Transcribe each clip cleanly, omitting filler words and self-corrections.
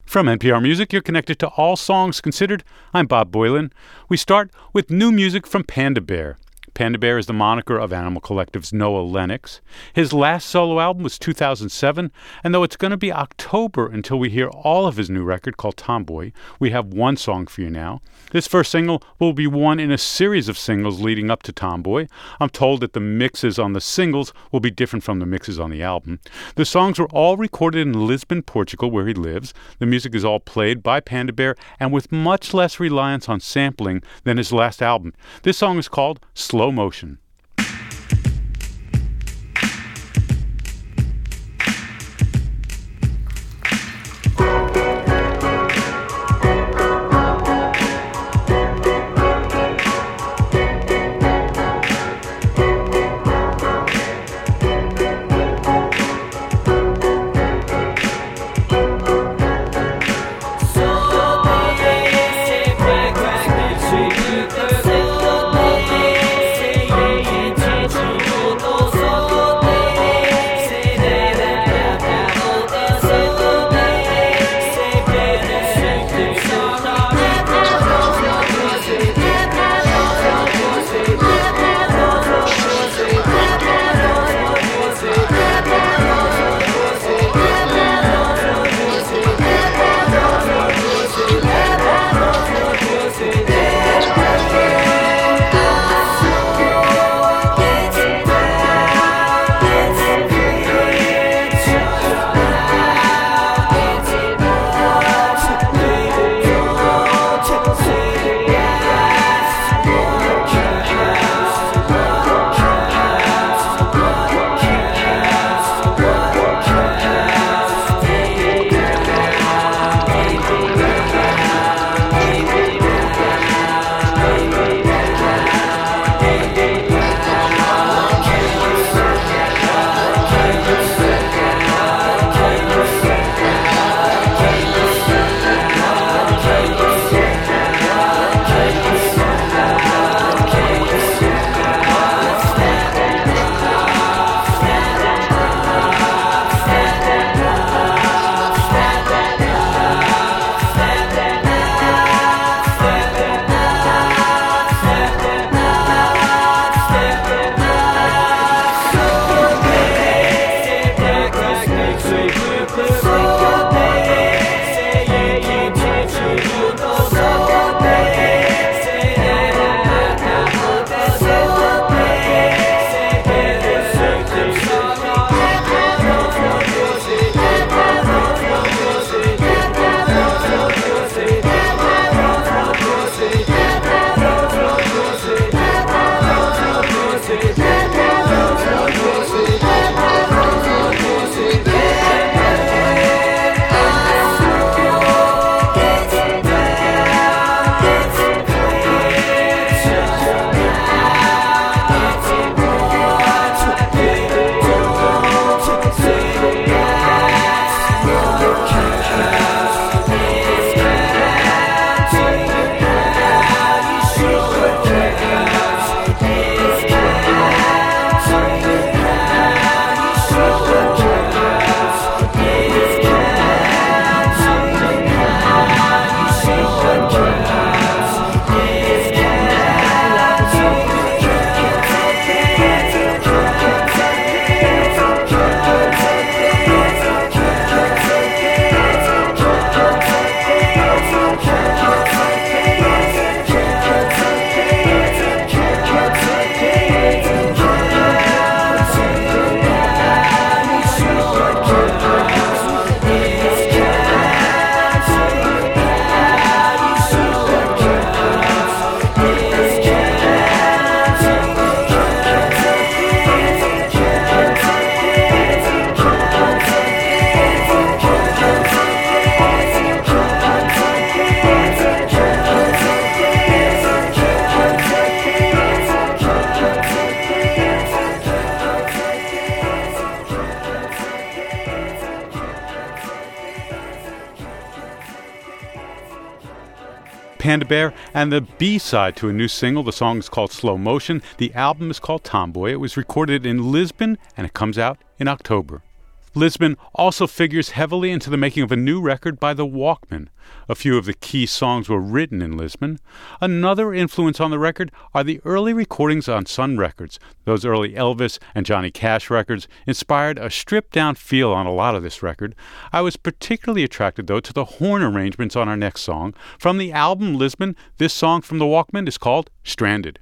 From NPR Music, you're connected to All Songs Considered. I'm Bob Boylan. We start with new music from Panda Bear. Panda Bear is the moniker of Animal Collective's Noah Lennox. His last solo album was 2007, and though it's going to be October until we hear all of his new record called Tomboy, we have one song for you now. This first single will be one in a series of singles leading up to Tomboy. I'm told that the mixes on the singles will be different from the mixes on the album. The songs were all recorded in Lisbon, Portugal, where he lives. The music is all played by Panda Bear and with much less reliance on sampling than his last album. This song is called Slow Motion. Panda Bear, and the B-side to a new single. The song is called Slow Motion. The album is called Tomboy. It was recorded in Lisbon, and it comes out in October. Lisbon also figures heavily into the making of a new record by the Walkmen. A few of the key songs were written in Lisbon. Another influence on the record are the early recordings on Sun Records. Those early Elvis and Johnny Cash records inspired a stripped-down feel on a lot of this record. I was particularly attracted, though, to the horn arrangements on our next song. From the album Lisbon, this song from the Walkmen is called Stranded.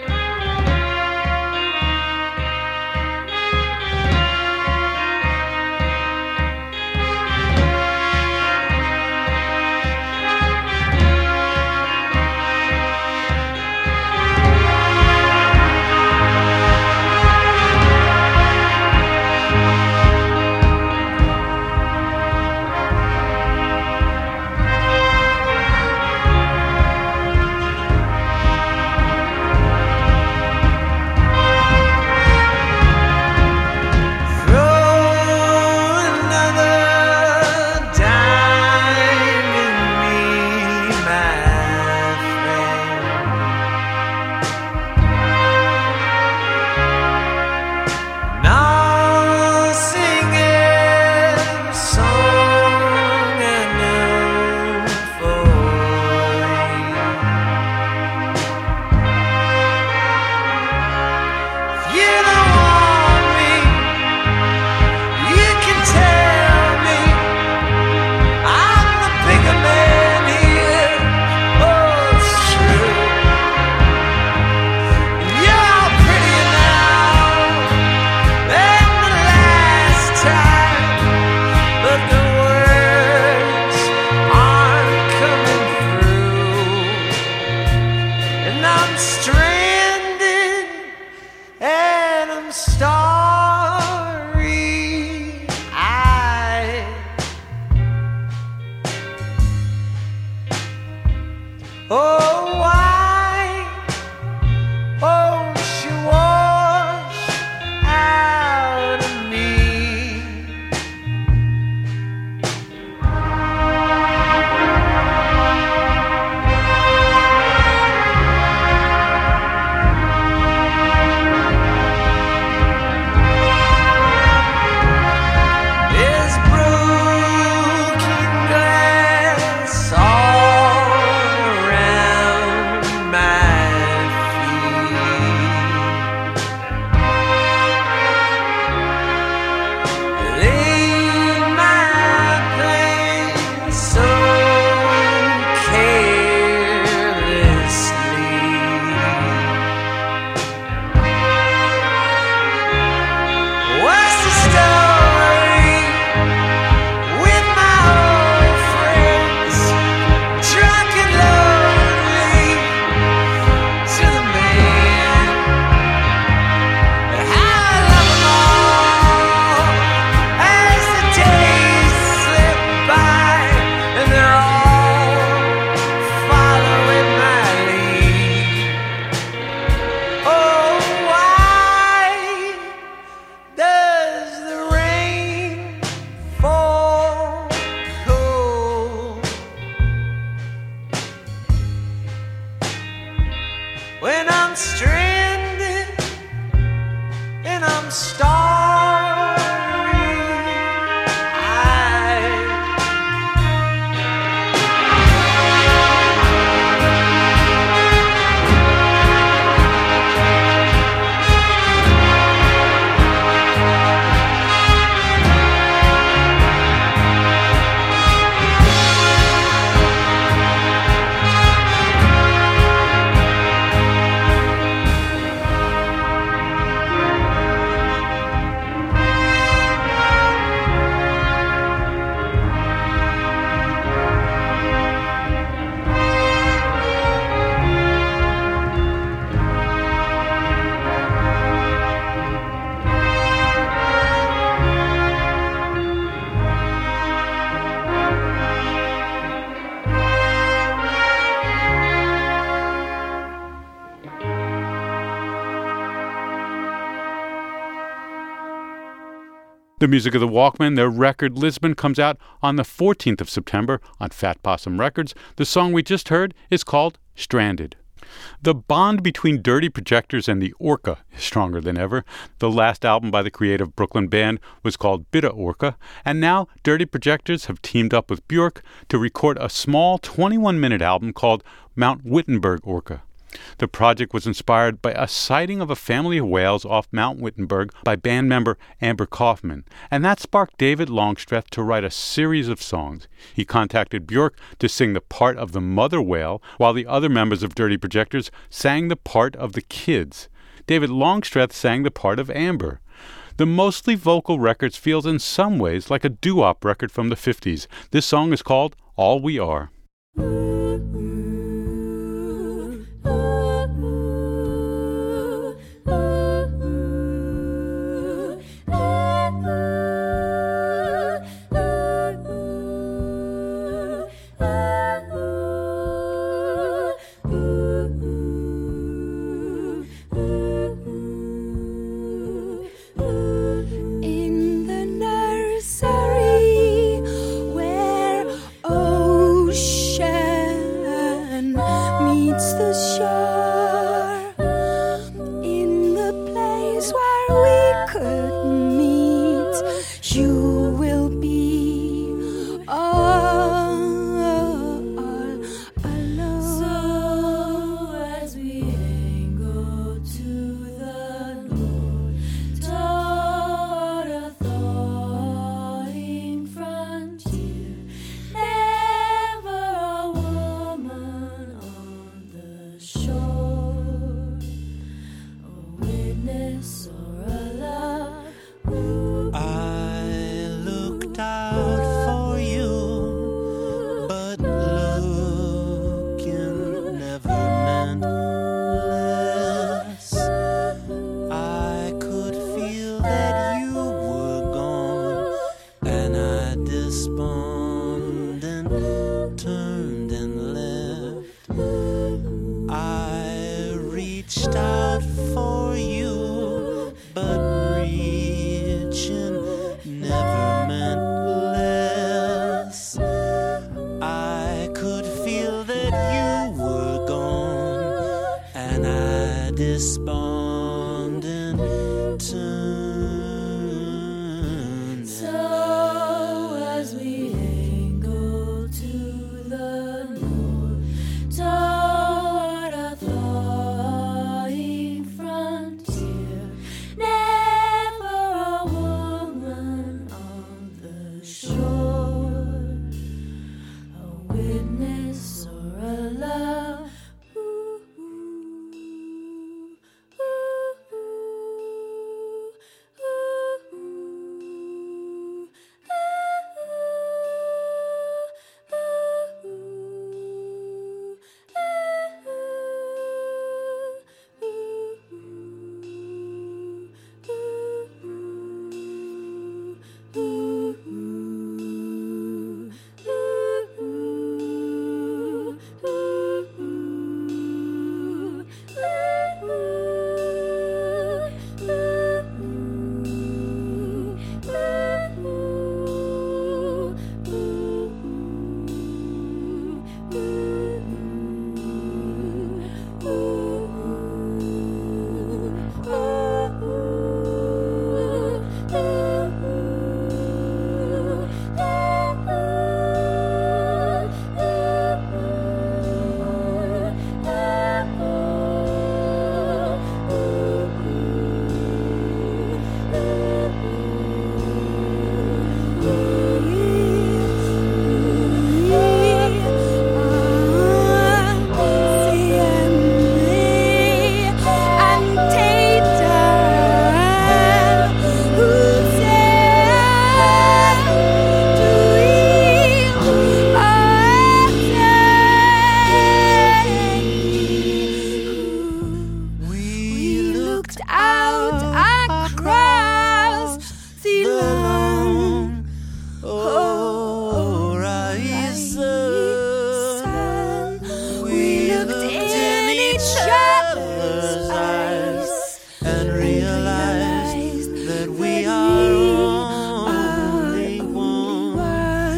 The music of the Walkmen, their record Lisbon, comes out on the 14th of September on Fat Possum Records. The song we just heard is called Stranded. The bond between Dirty Projectors and the Orca is stronger than ever. The last album by the creative Brooklyn band was called Bitter Orca, and now Dirty Projectors have teamed up with Björk to record a small 21-minute album called Mount Wittenberg Orca. The project was inspired by a sighting of a family of whales off Mount Wittenberg by band member Amber Kaufman, and that sparked David Longstreth to write a series of songs. He contacted Björk to sing the part of the mother whale, while the other members of Dirty Projectors sang the part of the kids. David Longstreth sang the part of Amber. The mostly vocal record feels in some ways like a doo-wop record from the 50s. This song is called All We Are.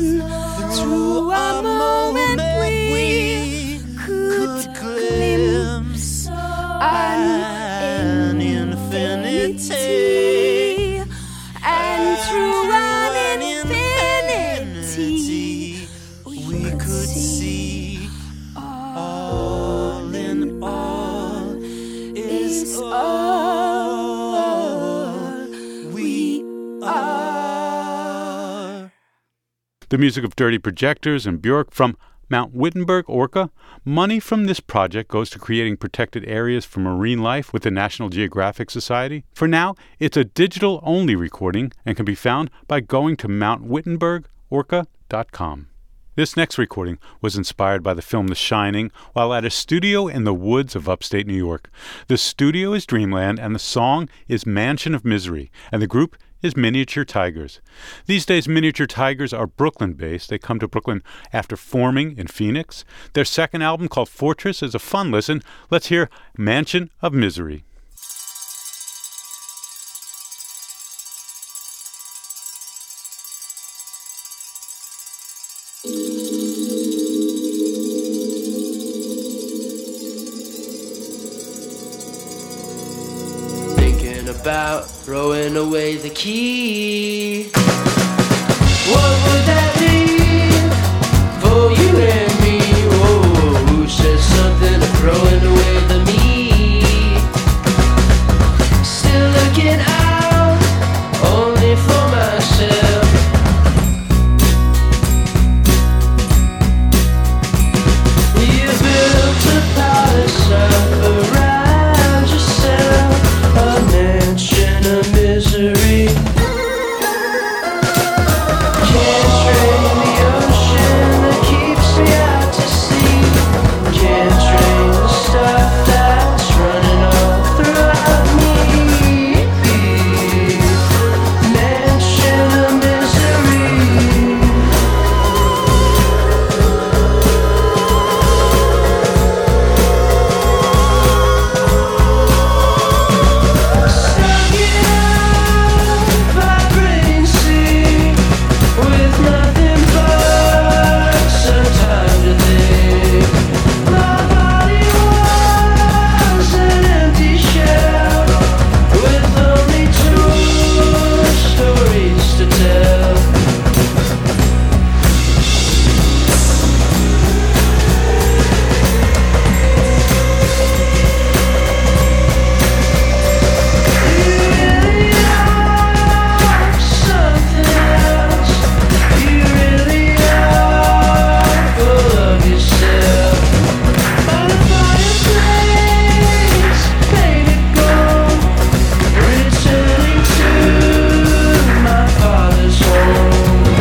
Through a moment we could glimpse The music of Dirty Projectors and Björk from Mount Wittenberg, Orca. Money from this project goes to creating protected areas for marine life with the National Geographic Society. For now, it's a digital-only recording and can be found by going to mountwittenbergorca.com. This next recording was inspired by the film The Shining while at a studio in the woods of upstate New York. The studio is Dreamland and the song is Mansion of Misery, and the group is Miniature Tigers. These days, Miniature Tigers are Brooklyn-based. They come to Brooklyn after forming in Phoenix. Their second album, called Fortress, is a fun listen. Let's hear Mansion of Misery. About throwing away the key. What would that mean for you and me? Oh, who says something of throwing away the me? Still looking out only for myself. You built a palace up around yourself, a mansion of misery. Can't drain the ocean that keeps me out to sea. Can't drain the stuff that's running all throughout me. Mansion of misery. Suck it up, vibrating sea, with nothing but some time to think. My body was an empty shell, with only two stories to tell. You really are something else. You really are full of yourself. By the fireplace, painted gold, returning to my father's home.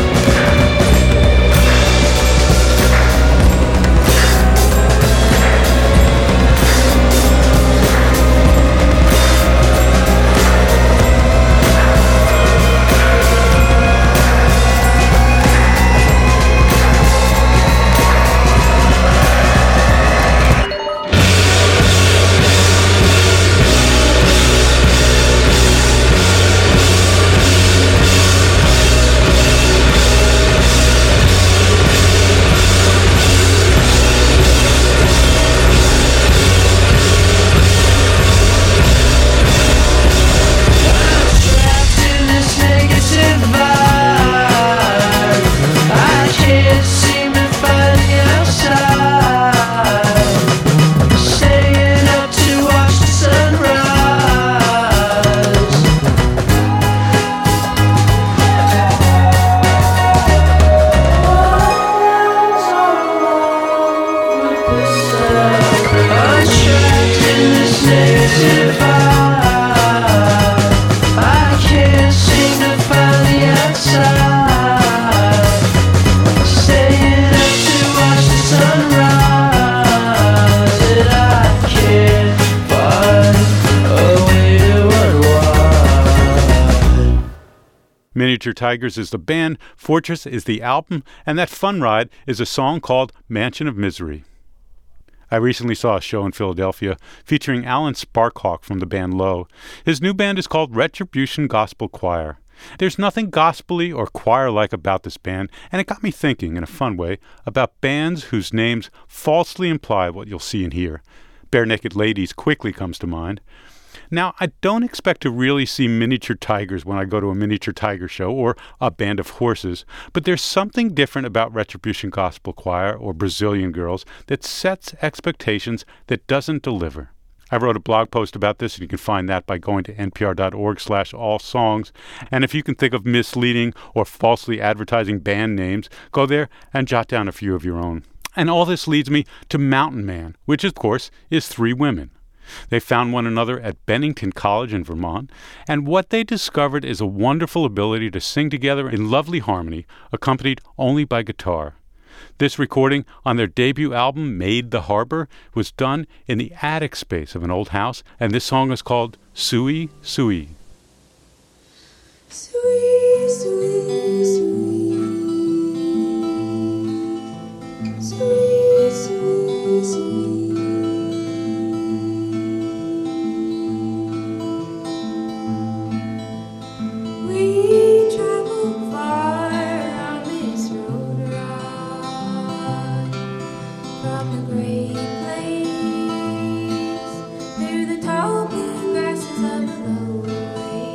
Trapped in this negative vibe, I can't seem to find the outside. Staying up to watch the sunrise. I'm trapped in this negative vibe. I can't seem to find the outside. Staying up to watch the sunrise, and I can't find a way to unwind. Miniature Tigers is the band, Fortress is the album, and that fun ride is a song called Mansion of Misery. I recently saw a show in Philadelphia featuring Alan Sparkhawk from the band Low. His new band is called Retribution Gospel Choir. There's nothing gospel-y or choir-like about this band, and it got me thinking in a fun way about bands whose names falsely imply what you'll see and hear. Bare Naked Ladies quickly comes to mind. Now, I don't expect to really see miniature tigers when I go to a miniature tiger show or a band of horses, but there's something different about Retribution Gospel Choir or Brazilian Girls that sets expectations that doesn't deliver. I wrote a blog post about this, and you can find that by going to npr.org/allsongs. And if you can think of misleading or falsely advertising band names, go there and jot down a few of your own. And all this leads me to Mountain Man, which, of course, is three women. They found one another at Bennington College in Vermont, and what they discovered is a wonderful ability to sing together in lovely harmony, accompanied only by guitar. This recording on their debut album, Made the Harbor, was done in the attic space of an old house, and this song is called Sui Sui. Sui, sui, sui. Sui, sui, sui. We travel far on this road ride from the great plains through the tall blue grasses of the lowlands.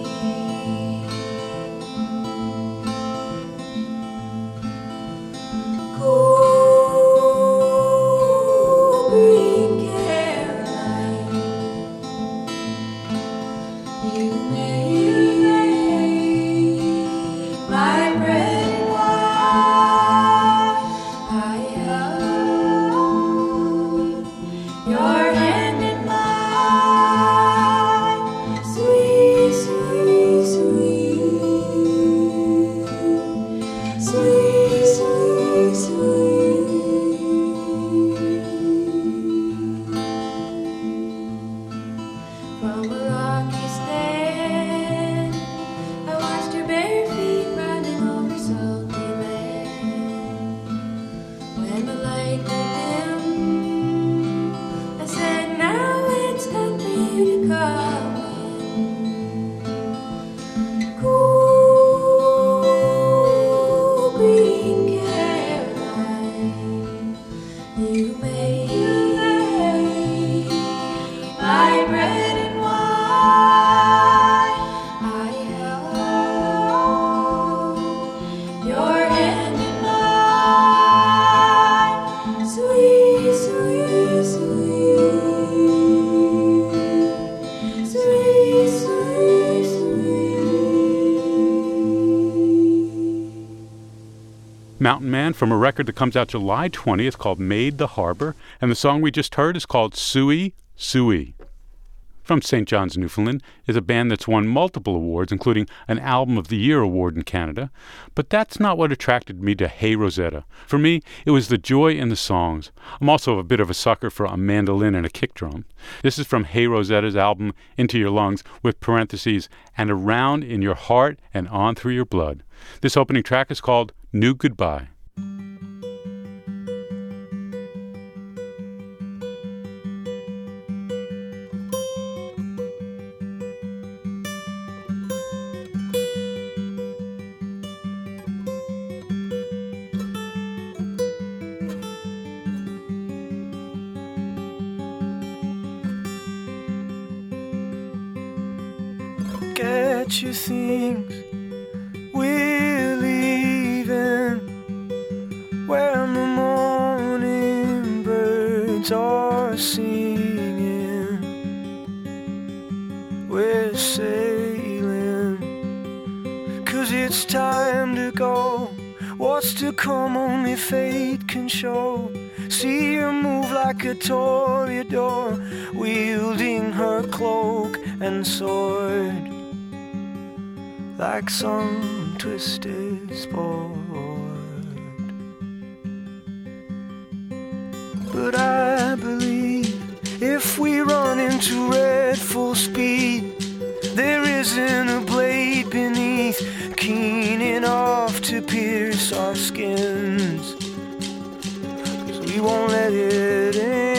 Cool green Caroline, you made my bread and wine. I held your hand in mine. Sweet, sweet, sweet. Sweet, sweet, sweet. From a rocky stand, I watched your bare feet running over salty land. When the light grew dim, I said, now it's time for you to come in. Cool green Caroline, you made my bread and wine. I held your hand in mine. Sweet, sweet, sweet. Sweet, sweet, sweet. Mountain Man from a record that comes out July 20th called Made the Harbor, and the song we just heard is called Sui Sui. From St. John's, Newfoundland, is a band that's won multiple awards, including an Album of the Year award in Canada. But that's not what attracted me to Hey Rosetta. For me, it was the joy in the songs. I'm also a bit of a sucker for a mandolin and a kick drum. This is from Hey Rosetta's album, Into Your Lungs, with parentheses, and around in your heart and on through your blood. This opening track is called New Goodbye. Get your things, we're leaving. When the morning birds are singing, we're sailing. 'Cause it's time to go. What's to come only fate can show. See her move like a toreador, wielding her cloak and sword like some twisted sport. But I believe if we run into red full speed, there isn't a blade beneath keen enough to pierce our skins. 'Cause we won't let it in.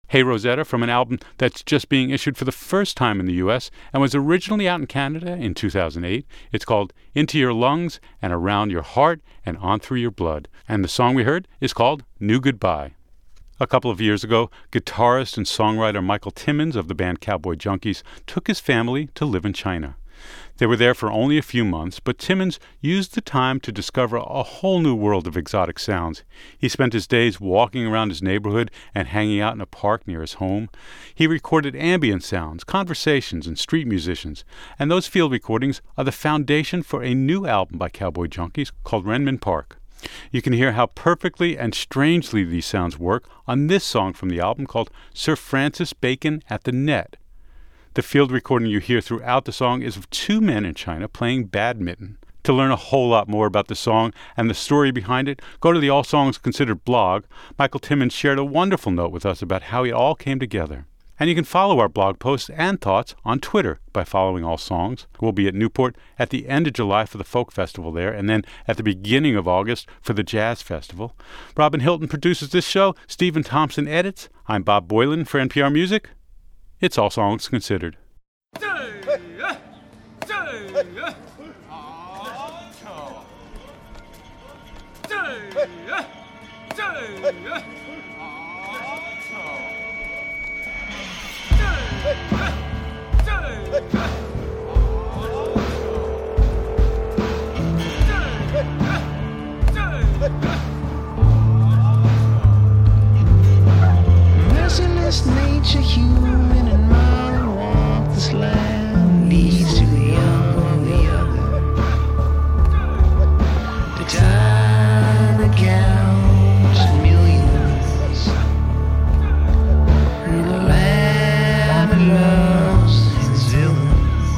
Hey Rosetta from an album that's just being issued for the first time in the U.S. and was originally out in Canada in 2008. It's called Into Your Lungs and Around Your Heart and On Through Your Blood. And the song we heard is called New Goodbye. A couple of years ago, guitarist and songwriter Michael Timmons of the band Cowboy Junkies took his family to live in China. They were there for only a few months, but Timmons used the time to discover a whole new world of exotic sounds. He spent his days walking around his neighborhood and hanging out in a park near his home. He recorded ambient sounds, conversations, and street musicians, and those field recordings are the foundation for a new album by Cowboy Junkies called Renmin Park. You can hear how perfectly and strangely these sounds work on this song from the album called Sir Francis Bacon at the Net. The field recording you hear throughout the song is of two men in China playing badminton. To learn a whole lot more about the song and the story behind it, go to the All Songs Considered blog. Michael Timmons shared a wonderful note with us about how it all came together. And you can follow our blog posts and thoughts on Twitter by following All Songs. We'll be at Newport at the end of July for the Folk Festival there, and then at the beginning of August for the Jazz Festival. Robin Hilton produces this show. Stephen Thompson edits. I'm Bob Boylan for NPR Music. It's All Songs Considered. Merciless nature, human and modern, walk this land, leads to the young or the other. To tie the gowns of millions in a land that loves its villains.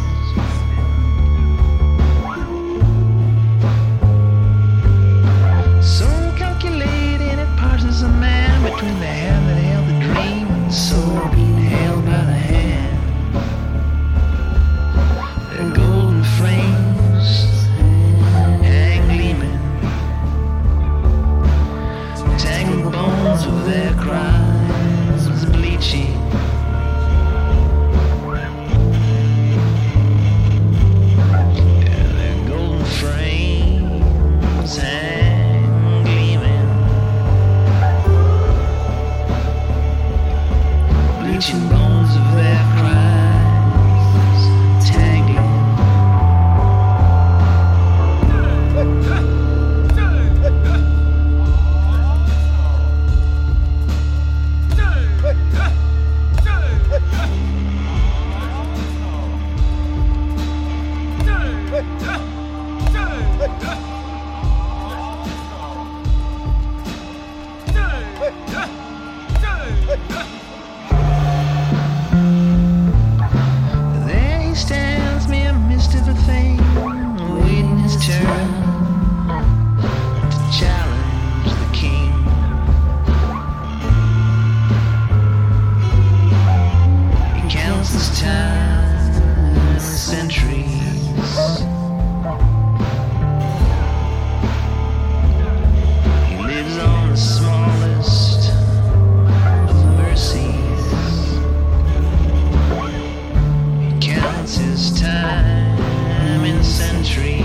So calculating, it parses a man between the hand that held the dream and the soul being held by the hand. Their golden frames hang gleaming, tangled bones of their crimes bleaching. Yeah, their golden frames hang gleaming, bleaching bones of their crimes tangling. There he stands, mere mist of a thing, waiting his turn to challenge the king. He counts his time and centuries. He lives on the smallest of mercies. He counts his time in centuries.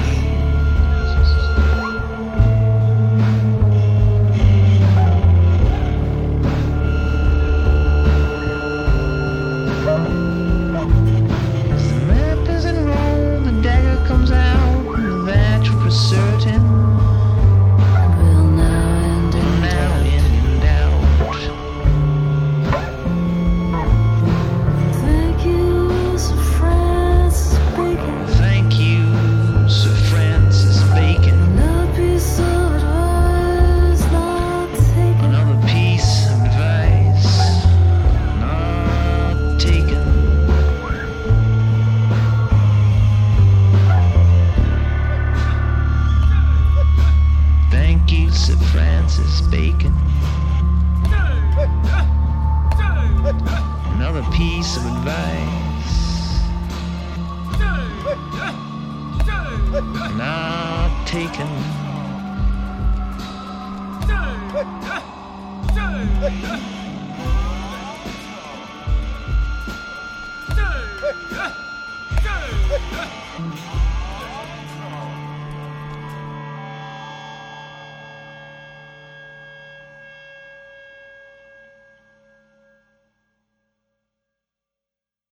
As the map is enrolled, the dagger comes out, and that truth is certain will now end in doubt. Thank you, Sir Francis Bacon. Thank you, Sir Francis Bacon. Another piece of advice not taken. Another piece of advice not taken. Thank you, Sir Francis Bacon. Another piece of advice not taken.